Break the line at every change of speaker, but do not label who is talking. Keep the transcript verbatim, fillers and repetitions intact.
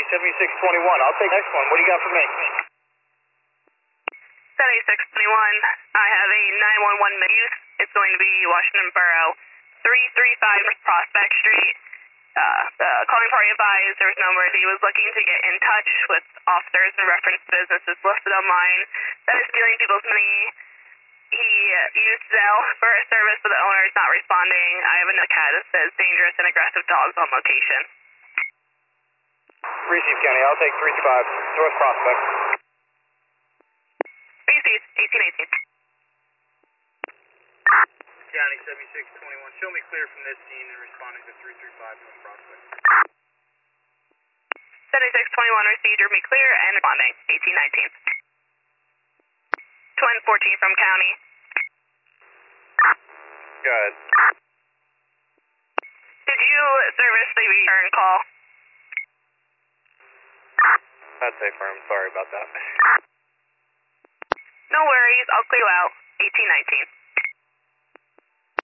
seventy-six twenty-one. I'll take the next one. What do you got for me?
seventy-six twenty-one. I have a nine one one use. It's going to be Washington Borough, three three five Prospect Street. Uh, the calling party advised there was no emergency. He was looking to get in touch with officers in reference to businesses listed online that is stealing people's money. He uh, used Zelle for a service, but the owner is not responding. I have a note cat that says dangerous and aggressive dogs on location.
Receive County. I'll take three two five North Prospect.
Receive eighteen eighteen.
County seventy-six twenty-one. Show me clear from this scene and responding to three three five North Prospect.
seventy-six twenty-one received, hear me clear and responding. eighteen nineteen. Twin fourteen from County.
Good.
Did you service the return call?
That's a firm. Sorry about that.
No worries, I'll clear you out. eighteen nineteen.